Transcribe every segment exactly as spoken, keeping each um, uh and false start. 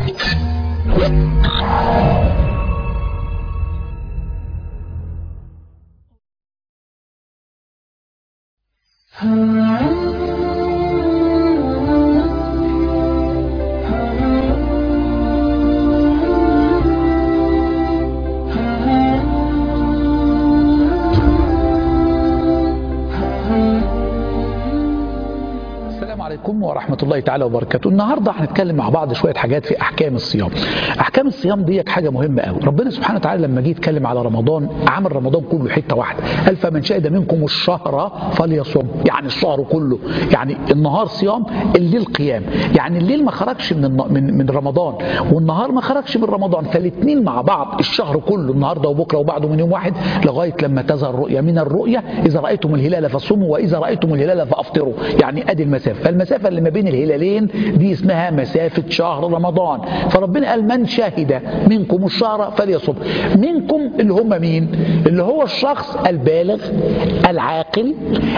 ورحمة الله تعالى وبركاته. النهاردة هنتكلم مع بعض شوية حاجات في أحكام الصيام. أحكام الصيام دي حاجة مهمة قوي. ربنا سبحانه وتعالى لما جه يتكلم على رمضان عمل رمضان كله حتة واحدة، قال فمن شهد منكم الشهر فليصم، يعني الشهر كله، يعني النهار صيام الليل قيام، يعني الليل ما خرجش من من من رمضان والنهار ما خرجش من رمضان، فالاثنين مع بعض الشهر كله النهارده وبكره وبعده من يوم واحد لغاية لما تظهر الرؤيا. من الرؤيا إذا رأيتم الهلال فصوموا وإذا رأيتم الهلال فأفطروا، يعني أدي المسافة. فالمسافة اللي ما بين الهلالين دي اسمها مسافة شهر رمضان. فربنا قال من شهد منكم الشهر فليصم. منكم اللي هم مين؟ اللي هو الشخص البالغ العاقل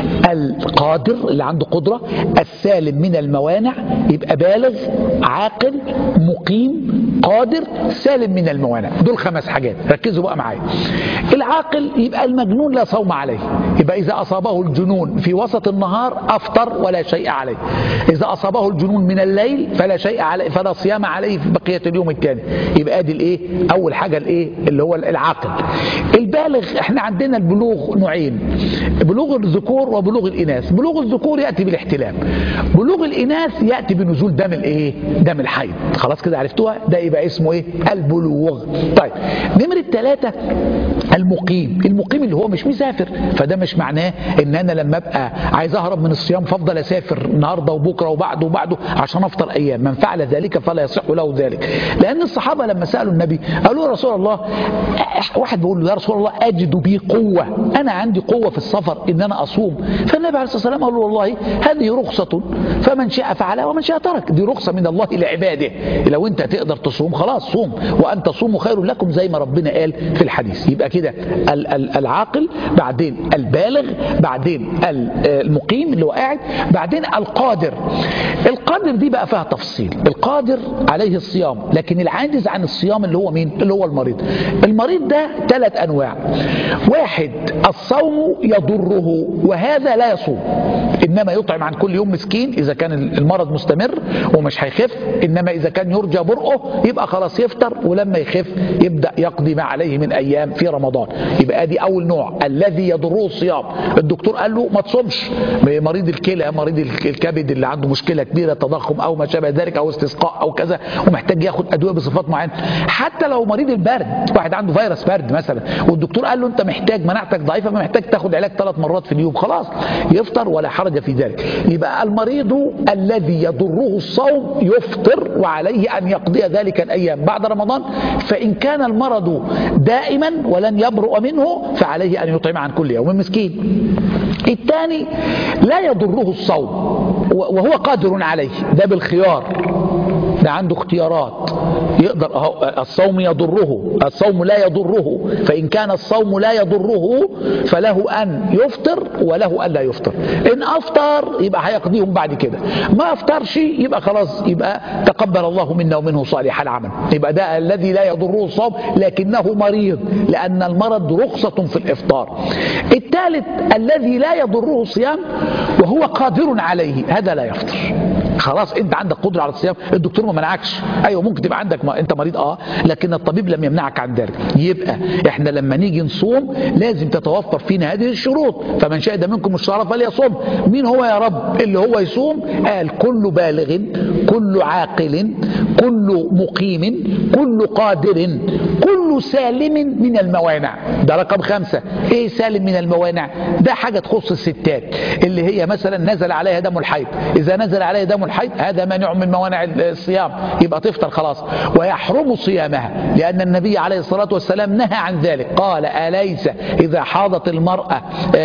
القادر اللي عنده قدرة، السالم من الموانع، يبقى بالغ عاقل مقيم قادر سالم من الموانع. دول خمس حاجات، ركزوا بقى معايا. العاقل يبقى المجنون لا صوم عليه، يبقى إذا أصابه الجنون في وسط النهار أفطر ولا شيء عليه. إذا أصابه الجنون من الليل فلا شيء عليه، فلا صيام عليه في بقية اليوم الثاني. يبقى ادي الايه؟ أول حاجة الايه؟ اللي هو العاقل. البالغ احنا عندنا البلوغ نوعين، بلوغ الذكور وبلوغ الإناث. بلوغ الذكور يأتي بالاحتلام، بلوغ الإناث يأتي بنزول دم الايه؟ دم الحيض. خلاص كده عرفتوها؟ ده يبقى اسمه ايه؟ البلوغ. طيب نمرة ثلاثة المقيم. المقيم اللي هو مش مسافر، فده مش معناه ان انا لما ابقى عايز اهرب من الصيام فافضل اسافر النهارده وبكره وبعده وبعده عشان افطر ايام. من فعل ذلك فلا يصح له ذلك. لان الصحابه لما سالوا النبي قالوا يا رسول الله، واحد بيقول له يا رسول الله اجد بي قوه، انا عندي قوه في السفر ان انا اصوم. فالنبي عليه الصلاه والسلام قال له والله هذه رخصه فمن شاء فعلها ومن شاء ترك. دي رخصه من الله لعباده، لو انت تقدر تصوم خلاص صوم، وان تصوموا خير لكم زي ما ربنا قال في الحديث. يبقى كده العاقل، بعدين البالغ، بعدين المقيم اللي هو قاعد، بعدين القادر. القادر دي بقى فيها تفصيل. القادر عليه الصيام، لكن العاجز عن الصيام اللي هو مين؟ اللي هو المريض. المريض ده ثلاث انواع. واحد الصوم يضره وهذا لا يصوم، انما يطعم عن كل يوم مسكين اذا كان المرض مستمر ومش هيخف، انما اذا كان يرجى برؤه يبقى خلاص يفطر، ولما يخف يبدا يقضي ما عليه من ايام في رمضان. يبقى ادي اول نوع الذي يضره الصيام. الدكتور قال له ما تصومش، مريض الكلى، مريض الكبد اللي عنده مشكله كبيره تضخم او ما شابه ذلك او استسقاء او كذا ومحتاج ياخد ادويه بصفات معينه. حتى لو مريض البرد، واحد عنده فيروس برد مثلا والدكتور قال له انت محتاج مناعتك ضعيفه فمحتاج تاخد علاج ثلاث مرات في اليوم، خلاص يفطر ولا حرج في ذلك. يبقى المريض الذي يضره الصوم يفطر وعليه ان يقضي ذلك الايام بعد رمضان. فان كان المرض دائما ولن يبرؤ منه فعليه ان يطعم عن كل يوم مسكين. الثاني لا يضره الصوم وهو قادر عليه، ده بالخيار، ده عنده اختيارات يقدر. الصوم يضره، الصوم لا يضره، فإن كان الصوم لا يضره فله أن يفطر وله أن لا يفطر. إن أفطر يبقى هيقضيهم بعد كده، ما أفطرش يبقى خلاص، يبقى تقبل الله منا ومنه صالح العمل. يبقى ده الذي لا يضره الصوم لكنه مريض، لأن المرض رخصة في الإفطار. الثالث الذي لا يضره الصيام وهو قادر عليه، هذا لا يفطر. خلاص انت عندك قدره على الصيام، الدكتور ما منعكش، ايوه ممكن تبقى عندك ما انت مريض اه، لكن الطبيب لم يمنعك عن ذلك. يبقى احنا لما نيجي نصوم لازم تتوفر فينا هذه الشروط. فمن شهد منكم الشهر فليصوم. مين هو يا رب اللي هو يصوم؟ قال كل بالغ، كل عاقل، كل مقيم، كل قادر، كل سالم من الموانع. ده رقم خمسة. ايه سالم من الموانع؟ ده حاجة تخص الستات اللي هي مثلا نزل عليها دم الحيض. اذا نزل عليها دم الحيض هذا مانع من موانع الصيام، يبقى تفطر خلاص، ويحرم صيامها، لأن النبي عليه الصلاة والسلام نهى عن ذلك. قال أليس إذا حاضت المرأة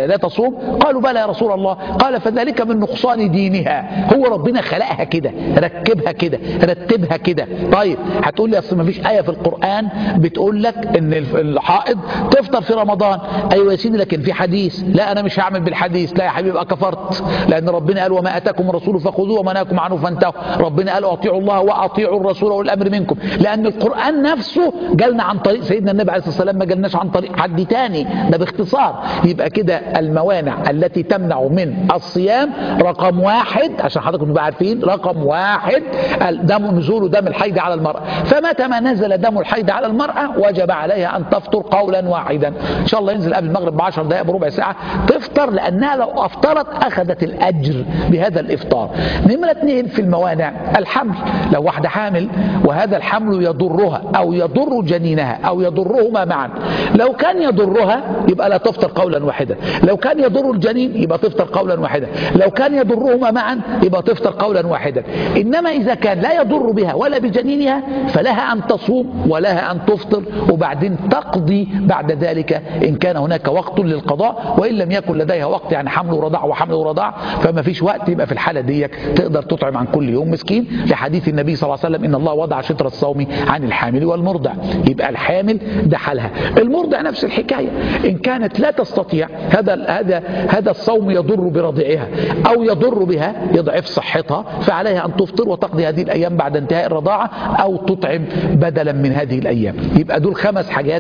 لا تصوم؟ قالوا بلى يا رسول الله. قال فذلك من نقصان دينها، هو ربنا خلقها كده، ركبها كده، رتبها كده. طيب هتقول لي اصل ما فيش آية في القرآن بتقول لك ان الحائض تفطر في رمضان. ايوه يا سيدي، لكن في حديث. لا انا مش هعمل بالحديث. لا يا حبيبي يبقى كفرت، لان ربنا قال وما اتاكم الرسول فخذوه وما نهاكم عنه فانتهوا. ربنا قال اطيعوا الله واطيعوا الرسول واولي الامر منكم، لان القرآن نفسه جالنا عن طريق سيدنا النبي عليه الصلاة والسلام، ما جالناش عن طريق حد تاني، ده باختصار. يبقى كده الموانع التي تمنع من الصيام رقم واحد، عشان حضراتكم تبقوا عارفين، رقم واحد دم نزول دم الحيض على المرأة. فمتى ما نزل دم الحيض على المرأة وجب عليها أن تفطر قولا واحدا. إن شاء الله ينزل قبل المغرب بعشر دقائق بربع ساعة تفطر، لأنها لو أفطرت أخذت الأجر بهذا الإفطار. نمرة اثنين في الموانع الحمل. لو واحدة حامل وهذا الحمل يضرها أو يضر جنينها أو يضرهما معا، لو كان يضرها يبقى لا تفطر قولا واحدا، لو كان يضر الجنين يبقى تفطر قولا واحدا، لو كان يضرهما معا يبقى تفطر قولا واحدا. إنما إذا كان لا يضر بها ولا بجنينها فلها أن تصوم ولها أن تفطر، وبعدين تقضي بعد ذلك إن كان هناك وقت للقضاء، وإن لم يكن لديها وقت، يعني حمل ورضاع وحمل ورضاع فما فيش وقت، يبقى في الحالة دي تقدر تطعم عن كل يوم مسكين، لحديث النبي صلى الله عليه وسلم إن الله وضع شطر الصوم عن الحامل والمرضع. يبقى الحامل ده حالها، المرضع نفس الحكاية. إن كانت لا تستطيع هذا هذا هذا الصوم يضر برضعها أو يضر بها، يضعف صحتها، فعليها أن تفطر وتقضي هذه الأيام بعد انتهاء الرضاعة، أو تطعم بدلا من هذه الأيام. يبقى دول خمس حاجات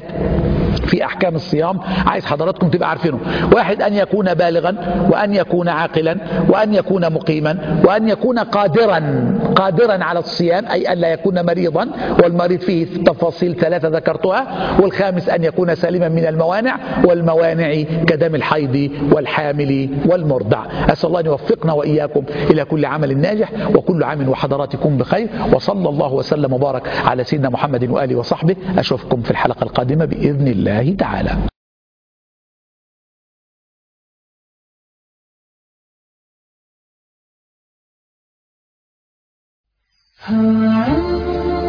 في أحكام الصيام عايز حضراتكم تبقى عارفينه. واحد، أن يكون بالغا، وأن يكون عاقلا، وأن يكون مقيما، وأن يكون قادرا قادرا على الصيام، أي أن لا يكون مريضا، والمريض فيه تفاصيل ثلاثة ذكرتها. والخامس أن يكون سالما من الموانع، والموانع كدم الحيض والحامل والمرضع. أسأل الله أن يوفقنا وإياكم إلى كل عمل ناجح، وكل عام وحضراتكم بخير، وصلى الله وسلم وبارك على سيدنا محمد وآله وصحبه. أشوفكم في الحلقة القادمة بإذن الله تعالى.